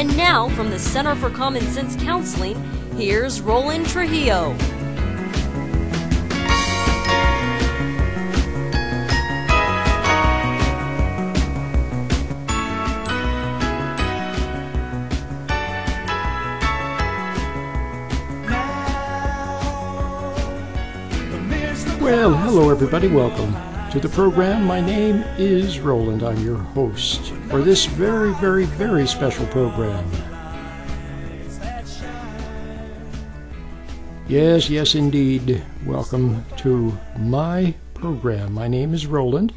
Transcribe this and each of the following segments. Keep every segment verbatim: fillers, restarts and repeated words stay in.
And now, from the Center for Common Sense Counseling, here's Roland Trujillo. Well, hello everybody, welcome to the program. My name is Roland. I'm your host for this very, very, very special program. Yes, yes indeed. Welcome to my program. My name is Roland,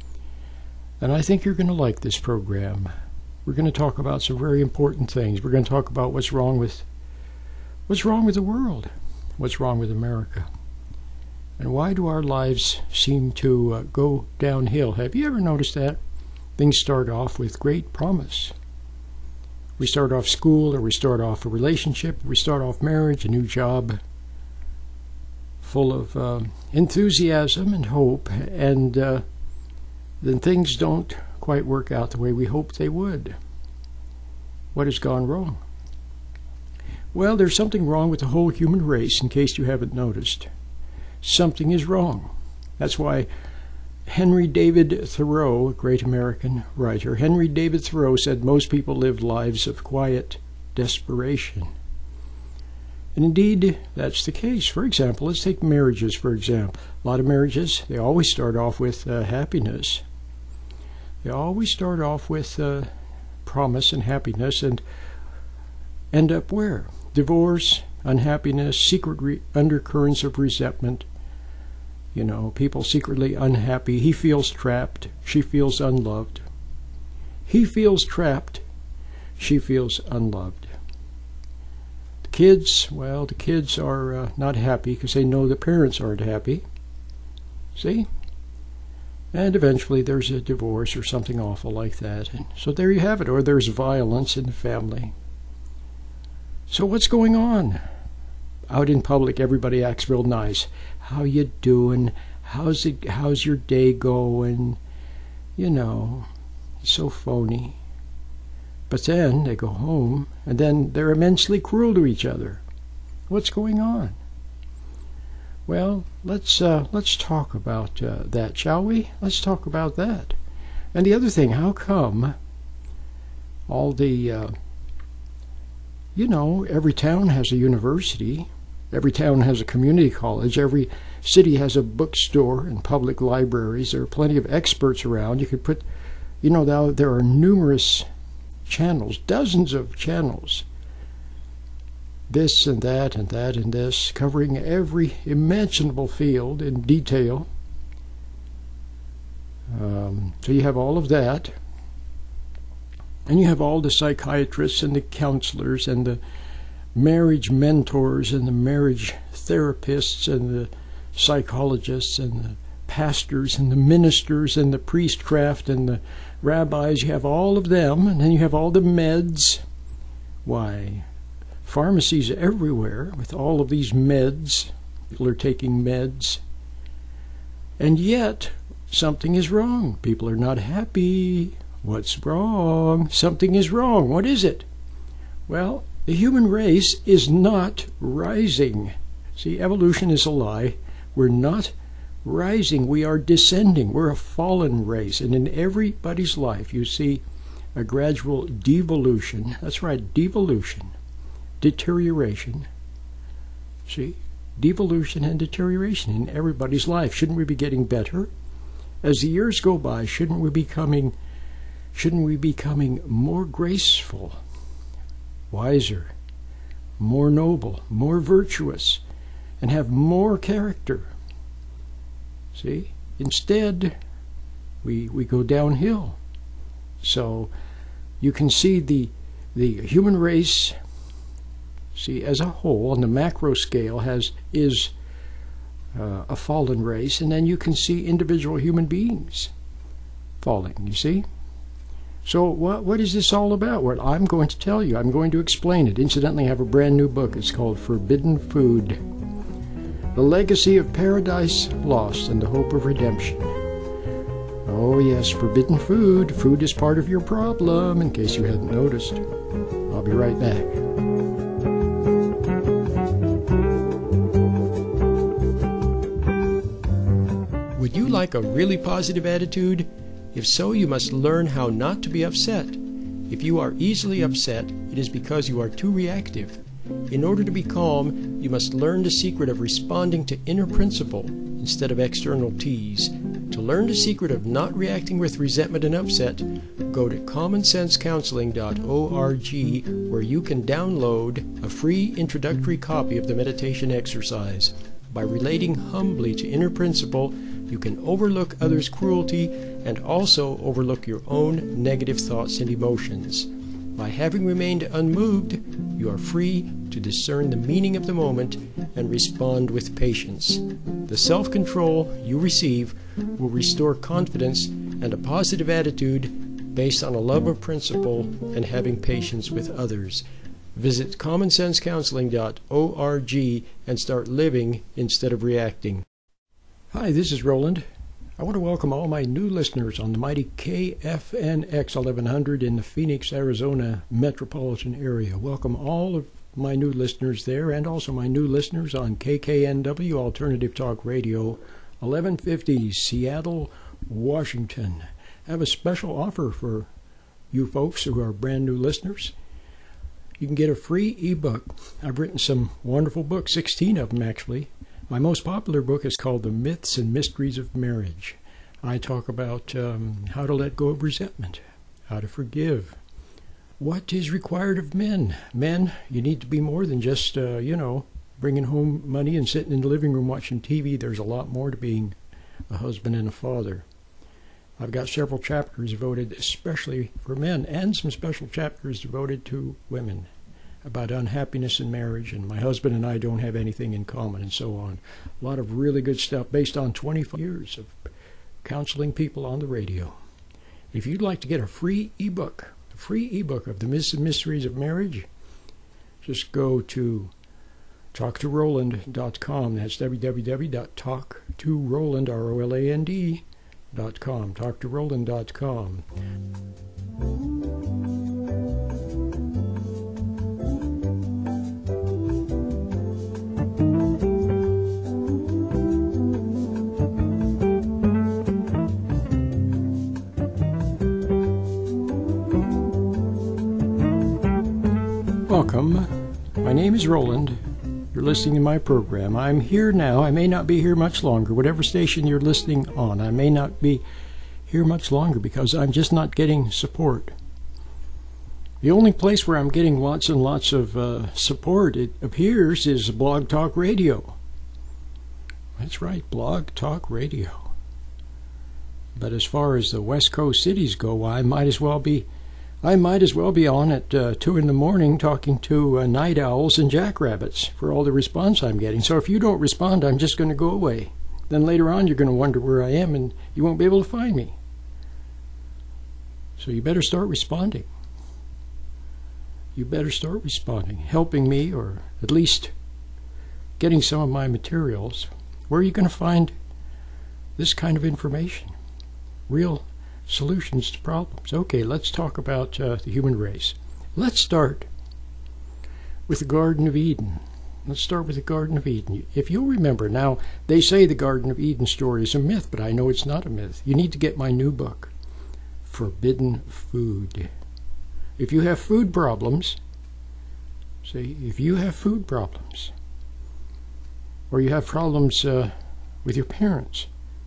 and I think you're going to like this program. We're going to talk about some very important things. We're going to talk about what's wrong with what's wrong with the world, what's wrong with America. And why do our lives seem to uh, go downhill? Have you ever noticed that? Things start off with great promise. We start off school, or we start off a relationship, we start off marriage, a new job, full of uh, enthusiasm and hope, and uh, then things don't quite work out the way we hoped they would. What has gone wrong? Well, there's something wrong with the whole human race, in case you haven't noticed. Something is wrong. That's why Henry David Thoreau, a great American writer, Henry David Thoreau said most people live lives of quiet desperation. And indeed, that's the case. For example, let's take marriages, for example. A lot of marriages, they always start off with uh, happiness. They always start off with uh, promise and happiness and end up where? Divorce, unhappiness, secret re- undercurrents of resentment. You know, people secretly unhappy. He feels trapped. She feels unloved. He feels trapped. She feels unloved. The kids, well, the kids are uh, not happy because they know the parents aren't happy. See? And eventually there's a divorce or something awful like that. And so there you have it. Or there's violence in the family. So what's going on? Out in public, everybody acts real nice. How you doing? How's it? How's your day going? You know, it's so phony. But then they go home, and then they're immensely cruel to each other. What's going on? Well, let's uh, let's talk about uh, that, shall we? Let's talk about that. And the other thing, how come all the uh, you know, every town has a university. Every town has a community college. Every city has a bookstore and public libraries. There are plenty of experts around. You could put, you know, now there are numerous channels, dozens of channels. This and that and that and this, covering every imaginable field in detail. Um, so you have all of that. And you have all the psychiatrists and the counselors and the marriage mentors and the marriage therapists and the psychologists and the pastors and the ministers and the priestcraft and the rabbis. You have all of them, and then you have all the meds. Why, pharmacies everywhere with all of these meds. People are taking meds. And yet, something is wrong. People are not happy. What's wrong? Something is wrong. What is it? Well, the human race is not rising. See, evolution is a lie. We're not rising. We are descending. We're a fallen race. And in everybody's life, you see a gradual devolution. That's right, devolution. Deterioration. See, devolution and deterioration in everybody's life. Shouldn't we be getting better? As the years go by, shouldn't we be becoming, shouldn't we be becoming more graceful, wiser, more noble, more virtuous, and have more character? See? Instead, we we go downhill. So you can see the the human race, see, as a whole, on the macro scale, has is uh, a fallen race, and then you can see individual human beings falling, you see? So what what is this all about? Well, I'm going to tell you. I'm going to explain it. Incidentally, I have a brand new book. It's called Forbidden Food: The Legacy of Paradise Lost and the Hope of Redemption. Oh yes, forbidden food. Food is part of your problem, in case you hadn't noticed. I'll be right back. Would you like a really positive attitude? If so, you must learn how not to be upset. If you are easily upset, it is because you are too reactive. In order to be calm, you must learn the secret of responding to inner principle instead of external tease. To learn the secret of not reacting with resentment and upset, go to common sense counseling dot org, where you can download a free introductory copy of the meditation exercise. By relating humbly to inner principle, you can overlook others' cruelty and also overlook your own negative thoughts and emotions. By having remained unmoved, you are free to discern the meaning of the moment and respond with patience. The self-control you receive will restore confidence and a positive attitude based on a love of principle and having patience with others. Visit common sense counseling dot org and start living instead of reacting. Hi, this is Roland. I want to welcome all my new listeners on the mighty K F N X eleven hundred in the Phoenix, Arizona metropolitan area. Welcome all of my new listeners there, and also my new listeners on K K N W Alternative Talk Radio, eleven fifty Seattle, Washington. I have a special offer for you folks who are brand new listeners. You can get a free ebook. I've written some wonderful books, sixteen of them actually. My most popular book is called The Myths and Mysteries of Marriage. I talk about um, how to let go of resentment, how to forgive, what is required of men. Men, you need to be more than just, uh, you know, bringing home money and sitting in the living room watching T V. There's a lot more to being a husband and a father. I've got several chapters devoted especially for men and some special chapters devoted to women, about unhappiness in marriage, and my husband and I don't have anything in common, and so on. A lot of really good stuff based on twenty-five years of counseling people on the radio. If you'd like to get a free ebook, a free ebook of the Myths and Mysteries of Marriage, just go to talk to roland dot com. That's w w w dot talk to roland, R O L A N D, dot com. talk to roland dot com. Welcome. My name is Roland. You're listening to my program. I'm here now. I may not be here much longer. Whatever station you're listening on, I may not be here much longer because I'm just not getting support. The only place where I'm getting lots and lots of uh, support, it appears, is Blog Talk Radio. That's right, Blog Talk Radio. But as far as the West Coast cities go, I might as well be I might as well be on at uh, two in the morning talking to uh, night owls and jackrabbits for all the response I'm getting. So if you don't respond, I'm just going to go away. Then later on, you're going to wonder where I am, and you won't be able to find me. So you better start responding. You better start responding, helping me, or at least getting some of my materials. Where are you going to find this kind of information? Real solutions to problems. Okay, let's talk about uh, the human race. Let's start with the Garden of Eden. Let's start with the Garden of Eden. If you'll remember, now, they say the Garden of Eden story is a myth, but I know it's not a myth. You need to get my new book, Forbidden Food. If you have food problems, see, if you have food problems, or you have problems uh, with your parents,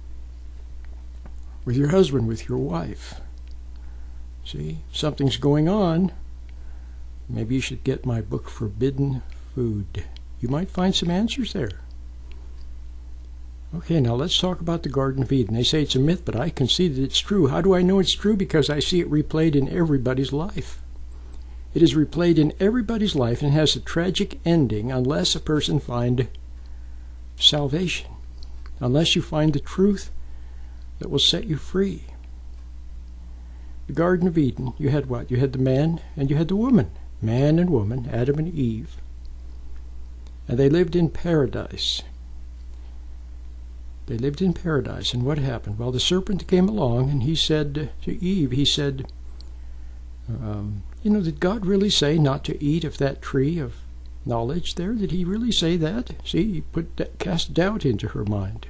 with your husband, with your wife. See, something's going on. Maybe you should get my book, Forbidden Food. You might find some answers there. Okay, now let's talk about the Garden of Eden. They say it's a myth, but I concede that it's true. How do I know it's true? Because I see it replayed in everybody's life. It is replayed in everybody's life and has a tragic ending unless a person find salvation, unless you find the truth that will set you free. The Garden of Eden, you had what? You had the man and you had the woman. Man and woman, Adam and Eve. And they lived in paradise. They lived in paradise. And what happened? Well, the serpent came along and he said to Eve, he said, um, you know, did God really say not to eat of that tree of knowledge there? Did he really say that? See, he put that, cast doubt into her mind.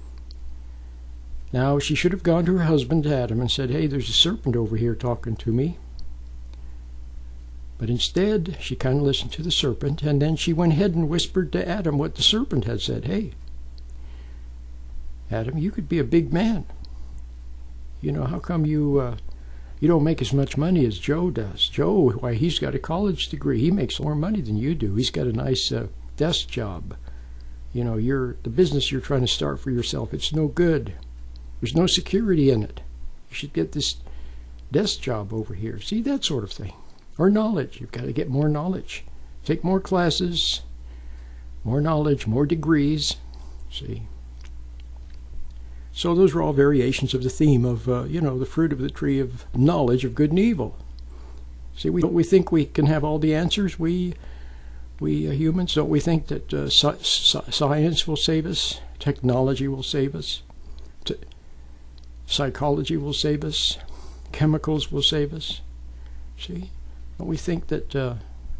Now, she should have gone to her husband Adam and said, hey, there's a serpent over here talking to me. But instead, she kind of listened to the serpent, and then she went ahead and whispered to Adam what the serpent had said. Hey, Adam, you could be a big man. You know, how come you uh, you don't make as much money as Joe does? Joe, why, he's got a college degree. He makes more money than you do. He's got a nice uh, desk job. You know, you're the business you're trying to start for yourself, it's no good. There's no security in it. You should get this desk job over here. See, that sort of thing. Or knowledge. You've got to get more knowledge. Take more classes, more knowledge, more degrees. See? So those are all variations of the theme of, uh, you know, the fruit of the tree of knowledge of good and evil. See, we, don't we think we can have all the answers? We, we uh, humans, don't we think that uh, sci science will save us? Technology will save us? T psychology will save us? Chemicals will save us? See? Don't we think that uh,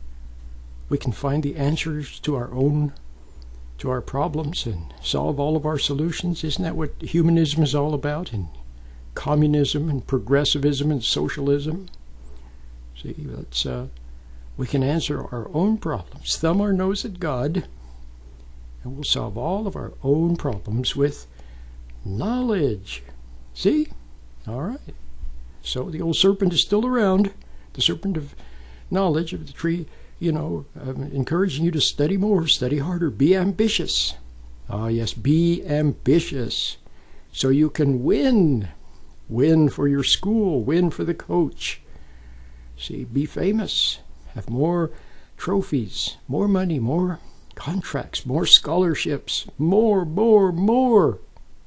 we can find the answers to our own, to our problems and solve all of our solutions? Isn't that what humanism is all about? And communism and progressivism and socialism? See, that's, uh, we can answer our own problems, thumb our nose at God, and we'll solve all of our own problems with knowledge. See? All right. So the old serpent is still around. The serpent of knowledge of the tree, you know, um, encouraging you to study more, study harder, be ambitious. Ah, yes, be ambitious so you can win. Win for your school, win for the coach. See, be famous, have more trophies, more money, more contracts, more scholarships, more, more, more.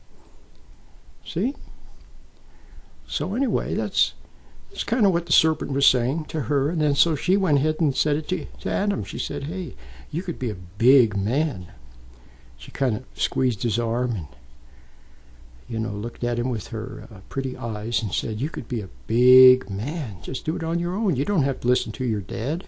See? So anyway, that's That's kind of what the serpent was saying to her. And then so she went ahead and said it to, to Adam. She said, hey, you could be a big man. She kind of squeezed his arm and, you know, looked at him with her uh, pretty eyes and said, you could be a big man. Just do it on your own. You don't have to listen to your dad.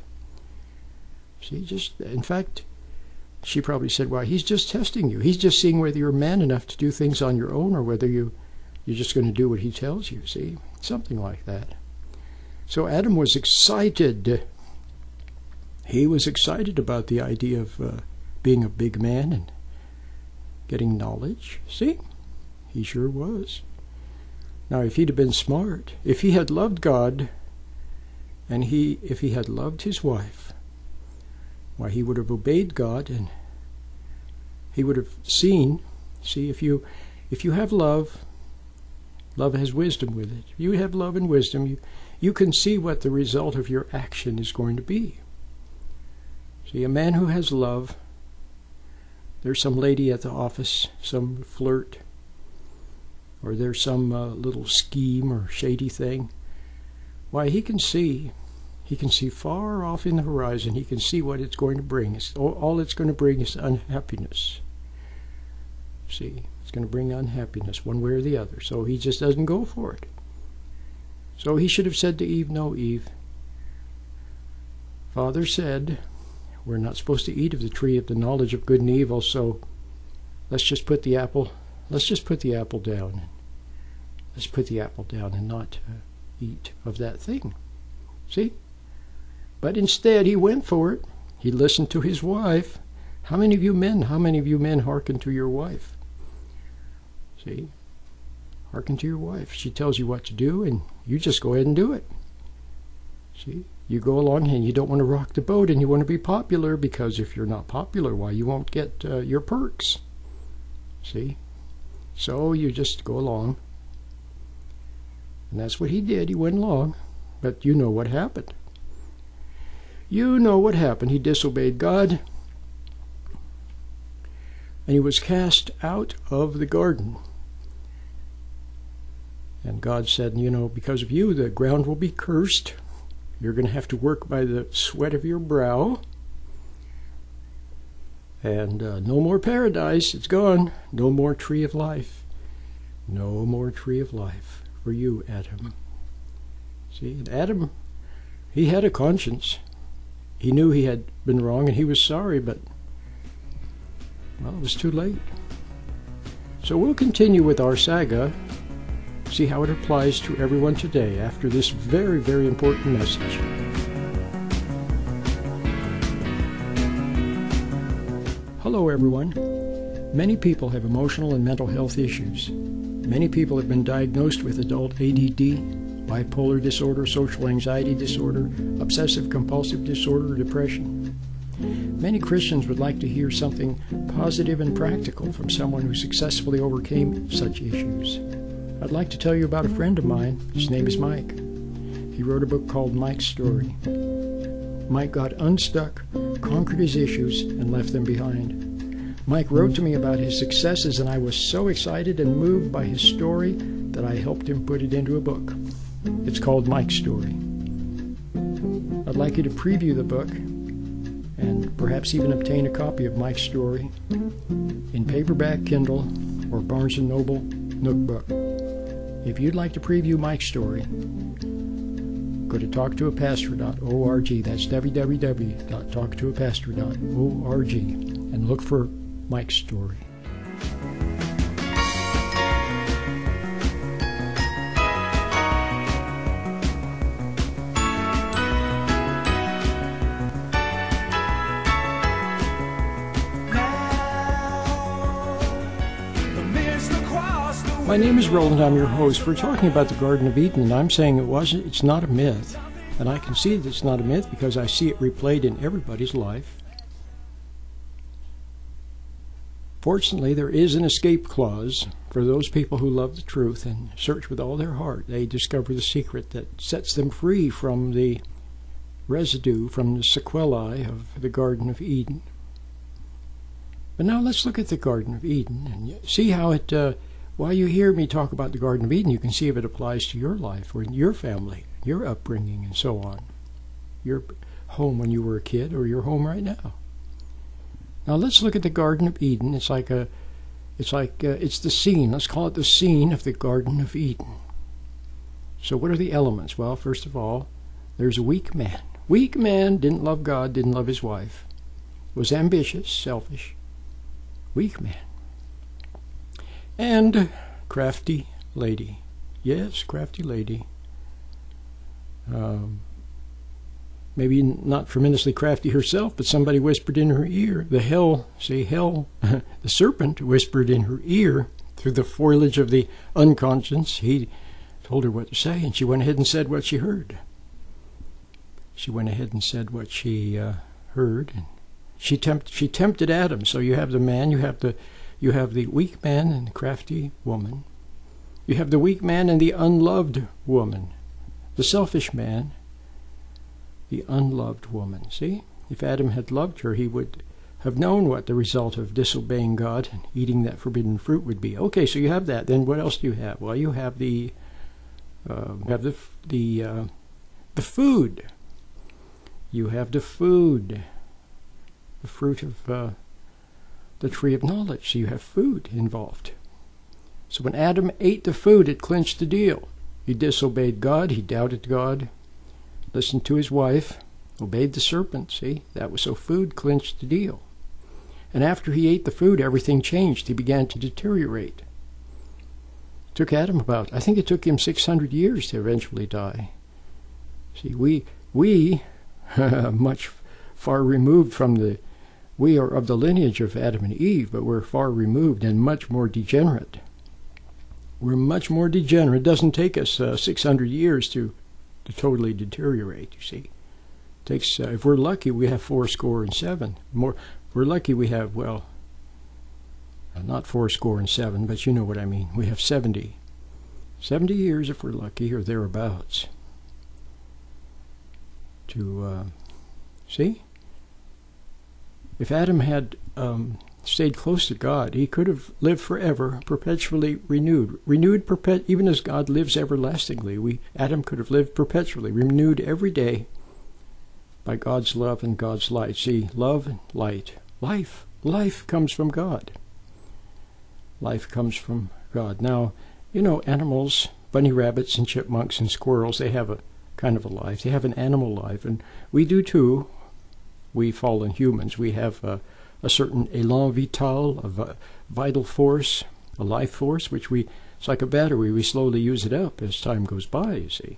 See, just, in fact, she probably said, well, he's just testing you. He's just seeing whether you're man enough to do things on your own or whether you, you're just going to do what he tells you, see? Something like that. So Adam was excited. He was excited about the idea of uh, being a big man and getting knowledge. See? He sure was. Now, if he'd have been smart, if he had loved God, and he, if he had loved his wife, why, he would have obeyed God, and he would have seen. See, if you, if you have love, love has wisdom with it. If you have love and wisdom, you, you can see what the result of your action is going to be. See, a man who has love, there's some lady at the office, some flirt, or there's some uh, little scheme or shady thing. Why, he can see, he can see far off in the horizon. He can see what it's going to bring. It's, all, all it's going to bring is unhappiness. See, it's going to bring unhappiness one way or the other. So he just doesn't go for it. So he should have said to Eve, no, Eve, Father said we're not supposed to eat of the tree of the knowledge of good and evil, so let's just put the apple, let's just put the apple down. Let's put the apple down and not uh, eat of that thing. See? But instead he went for it. He listened to his wife. How many of you men, how many of you men hearken to your wife? See? Hearken to your wife. She tells you what to do, and you just go ahead and do it. See? You go along and you don't want to rock the boat, and you want to be popular, because if you're not popular, why, you won't get uh, your perks. See? So you just go along. And that's what he did. He went along. But you know what happened. You know what happened. He disobeyed God, and he was cast out of the garden. And God said, you know, because of you, the ground will be cursed. You're going to have to work by the sweat of your brow. And uh, no more paradise. It's gone. No more tree of life. No more tree of life for you, Adam. See, and Adam, he had a conscience. He knew he had been wrong, and he was sorry, but, well, it was too late. So we'll continue with our saga, see how it applies to everyone today after this very, very important message. Hello, everyone. Many people have emotional and mental health issues. Many people have been diagnosed with adult A D D, bipolar disorder, social anxiety disorder, obsessive-compulsive disorder, or depression. Many Christians would like to hear something positive and practical from someone who successfully overcame such issues. I'd like to tell you about a friend of mine. His name is Mike. He wrote a book called Mike's Story. Mike got unstuck, conquered his issues, and left them behind. Mike wrote to me about his successes, and I was so excited and moved by his story that I helped him put it into a book. It's called Mike's Story. I'd like you to preview the book and perhaps even obtain a copy of Mike's Story in paperback, Kindle, or Barnes and Noble Nook Book. If you'd like to preview Mike's Story, go to talk to a pastor dot org. That's w w w dot talk to a pastor dot org and look for Mike's Story. My name is Roland. I'm your host. We're talking about the Garden of Eden, and I'm saying it wasn't. It's not a myth, and I can see that it's not a myth because I see it replayed in everybody's life. Fortunately, there is an escape clause for those people who love the truth and search with all their heart. They discover the secret that sets them free from the residue, from the sequelae of the Garden of Eden. But now let's look at the Garden of Eden and see how it. Uh, While you hear me talk about the Garden of Eden, you can see if it applies to your life or your family, your upbringing, and so on. Your home when you were a kid or your home right now. Now let's look at the Garden of Eden. It's like a, it's like uh, it's the scene. Let's call it the scene of the Garden of Eden. So what are the elements? Well, first of all, there's a weak man. Weak man, didn't love God, didn't love his wife, was ambitious, selfish. Weak man. And crafty lady. Yes, crafty lady. Um, maybe not tremendously crafty herself, but somebody whispered in her ear. The hell, say hell, the serpent whispered in her ear through the foliage of the unconscious. He told her what to say, and she went ahead and said what she heard. She went ahead and said what she uh, heard. And she, tempt, she tempted Adam. So you have the man, you have the You have the weak man and the crafty woman. You have the weak man and the unloved woman. The selfish man, the unloved woman. See? If Adam had loved her, he would have known what the result of disobeying God and eating that forbidden fruit would be. Okay, so you have that. Then what else do you have? Well, you have the uh, have the the uh, the food. You have the food, the fruit of uh, the tree of knowledge. So you have food involved. So when Adam ate the food, it clinched the deal. He disobeyed God. He doubted God. Listened to his wife. Obeyed the serpent. See, that was so food clinched the deal. And after he ate the food, everything changed. He began to deteriorate. It took Adam about, I think it took him six hundred years to eventually die. See, we, we, much far removed from the We are of the lineage of Adam and Eve, but we're far removed and much more degenerate. We're much more degenerate. It doesn't take us uh, six hundred years to, to totally deteriorate, you see. It takes, uh, if we're lucky, we have four score and seven. More, if we're lucky, we have, well, uh, not four score and seven, but you know what I mean. We have seventy. seventy years, if we're lucky, or thereabouts. To, uh, see? If Adam had um, stayed close to God, he could have lived forever, perpetually renewed. Renewed perpet even as God lives everlastingly. We Adam could have lived perpetually, renewed every day by God's love and God's light. See, love and light. Life. Life comes from God. Life comes from God. Now, you know, animals, bunny rabbits and chipmunks and squirrels, they have a kind of a life. They have an animal life, and we do too. We fallen humans. We have a, a certain élan vital, a vi- vital force, a life force, which we, it's like a battery. We slowly use it up as time goes by, you see.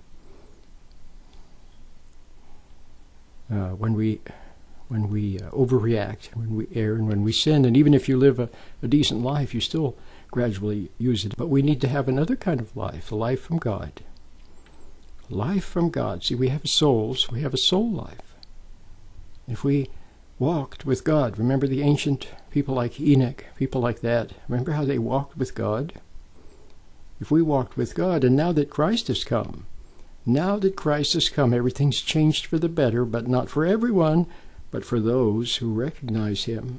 Uh, when we when we uh, overreact, when we err, and when we sin, and even if you live a, a decent life, you still gradually use it. But we need to have another kind of life, a life from God. Life from God. See, we have souls. We have a soul life. If we walked with God, remember the ancient people like Enoch, people like that, remember how they walked with God? If we walked with God, and now that Christ has come, now that Christ has come, everything's changed for the better, but not for everyone, but for those who recognize him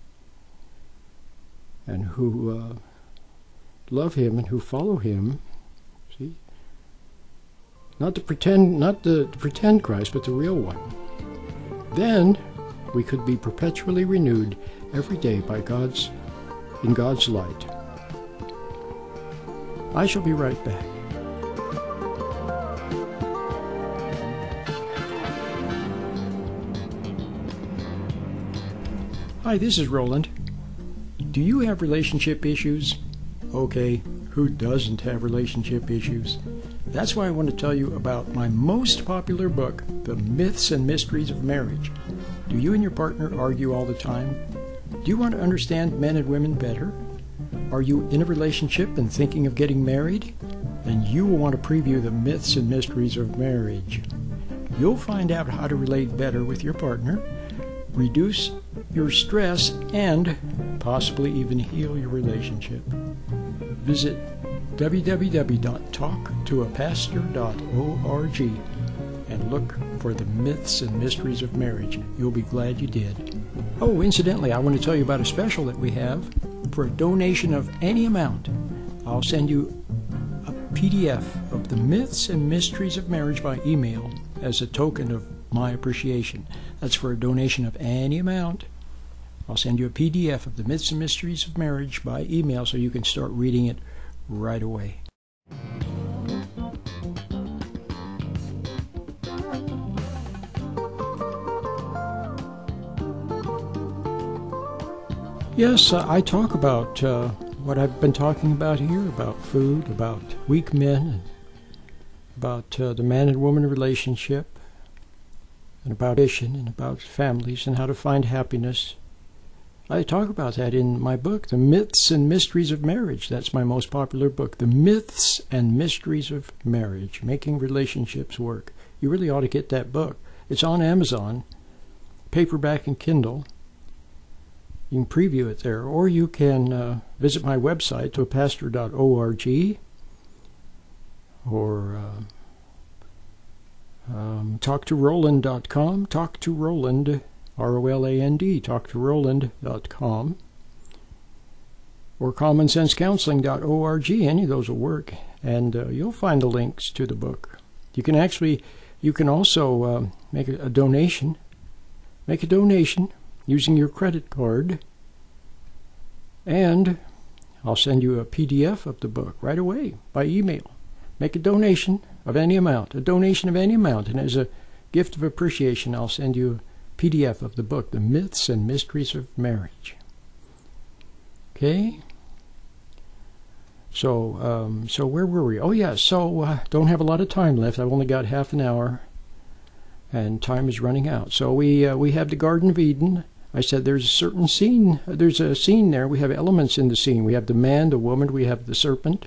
and who uh, love him and who follow him. See? Not to pretend, not the, the pretend Christ, but the real one. Then we could be perpetually renewed every day by God's, in God's light. I shall be right back. Hi, this is Roland. Do you have relationship issues? Okay, who doesn't have relationship issues? That's why I want to tell you about my most popular book, The Myths and Mysteries of Marriage. Do you and your partner argue all the time? Do you want to understand men and women better? Are you in a relationship and thinking of getting married? Then you will want to preview The Myths and Mysteries of Marriage. You'll find out how to relate better with your partner, reduce your stress, and possibly even heal your relationship. Visit w w w dot talk to a pastor dot org and look for The Myths and Mysteries of Marriage. You'll be glad you did. Oh, incidentally, I want to tell you about a special that we have. For a donation of any amount, I'll send you a P D F of The Myths and Mysteries of Marriage by email as a token of my appreciation. That's for a donation of any amount. I'll send you a P D F of The Myths and Mysteries of Marriage by email so you can start reading it right away. Yes, uh, I talk about uh, what I've been talking about here, about food, about weak men, about uh, the man and woman relationship, and about mission, and about families, and how to find happiness. I talk about that in my book, The Myths and Mysteries of Marriage. That's my most popular book, The Myths and Mysteries of Marriage, Making Relationships Work. You really ought to get that book. It's on Amazon, paperback and Kindle. You can preview it there, or you can uh, visit my website, to a pastor dot org, or uh, um, talk to roland dot com, talk to Roland, R O L A N D, talk to roland dot com, or common sense counseling dot org. Any of those will work, and uh, you'll find the links to the book. You can actually, you can also uh, make a, a donation, make a donation using your credit card, and I'll send you a P D F of the book right away by email. Make a donation of any amount, a donation of any amount, and as a gift of appreciation, I'll send you a P D F of the book, The Myths and Mysteries of Marriage. Okay? So, um, so where were we? Oh, yeah, so uh, don't have a lot of time left. I've only got half an hour, and time is running out. So we uh, we have the Garden of Eden. I said there's a certain scene. There's a scene there. We have elements in the scene. We have the man, the woman. We have the serpent.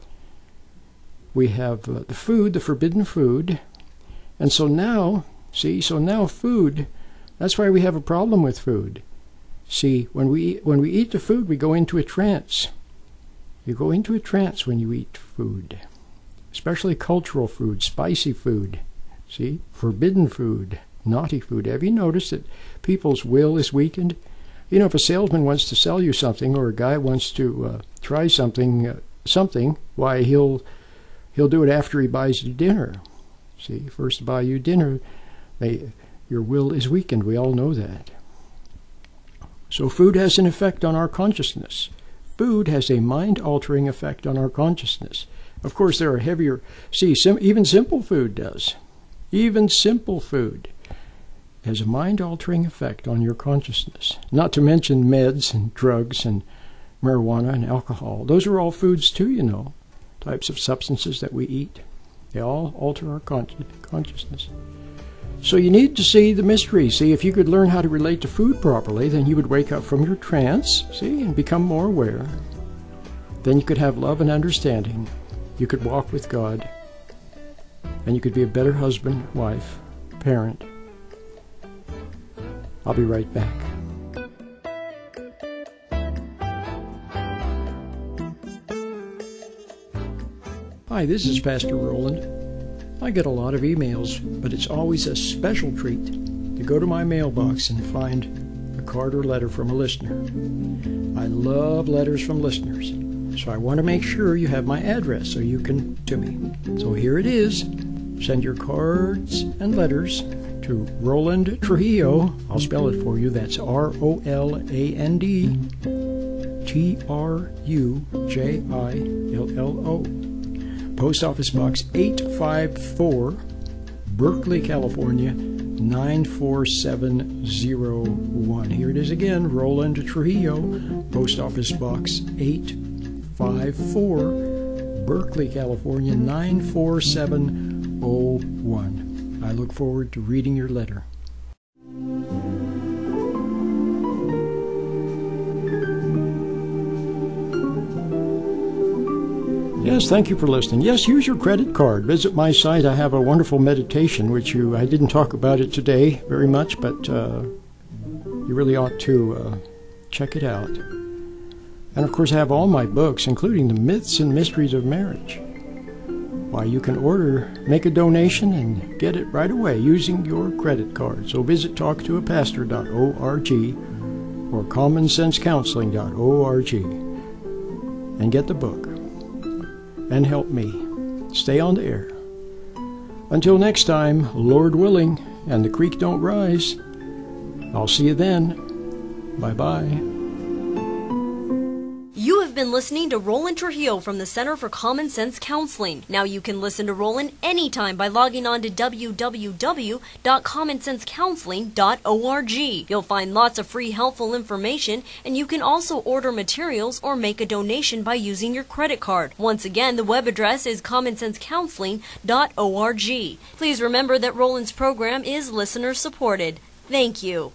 We have uh, the food, the forbidden food. And so now, see, so now food, that's why we have a problem with food. See, when we when we eat the food, we go into a trance. You go into a trance when you eat food, especially cultural food, spicy food. See, forbidden food, naughty food. Have you noticed that people's will is weakened? You know, if a salesman wants to sell you something, or a guy wants to uh, try something, uh, something, why he'll he'll do it after he buys you dinner. See, first to buy you dinner, they, your will is weakened. We all know that. So food has an effect on our consciousness. Food has a mind-altering effect on our consciousness. Of course, there are heavier... See, sim, even simple food does. Even simple food has a mind-altering effect on your consciousness. Not to mention meds and drugs and marijuana and alcohol. Those are all foods too, you know. Types of substances that we eat. They all alter our con- consciousness. So you need to see the mystery. See, if you could learn how to relate to food properly, then you would wake up from your trance, see, and become more aware. Then you could have love and understanding. You could walk with God. And you could be a better husband, wife, parent. I'll be right back. Hi, this is Pastor Roland. I get a lot of emails, but it's always a special treat to go to my mailbox and find a card or letter from a listener. I love letters from listeners, so I want to make sure you have my address so you can to me. So here it is. Send your cards and letters to Roland Trujillo. I'll spell it for you. That's R O L A N D T R U J I L L O. Post Office Box eight five four, Berkeley, California, nine four seven zero one. Here it is again, Roland Trujillo, Post Office Box eight five four, Berkeley, California, nine four seven zero one. I look forward to reading your letter. Yes, thank you for listening. Yes, use your credit card. Visit my site. I have a wonderful meditation, which you, I didn't talk about it today very much, but uh, you really ought to uh, check it out. And of course, I have all my books, including the Myths and Mysteries of Marriage. Why, you can order, make a donation, and get it right away using your credit card. So visit talk to a pastor dot org or common sense counseling dot org and get the book. And help me stay on the air. Until next time, Lord willing, and the creek don't rise, I'll see you then. Bye-bye. You have been listening to Roland Trujillo from the Center for Common Sense Counseling. Now you can listen to Roland anytime by logging on to w w w dot common sense counseling dot org. You'll find lots of free helpful information, and you can also order materials or make a donation by using your credit card. Once again, the web address is common sense counseling dot org. Please remember that Roland's program is listener supported. Thank you.